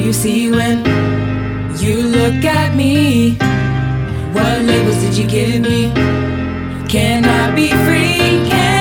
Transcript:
you see when you look at me? What labels did you give me? Can I be free? Can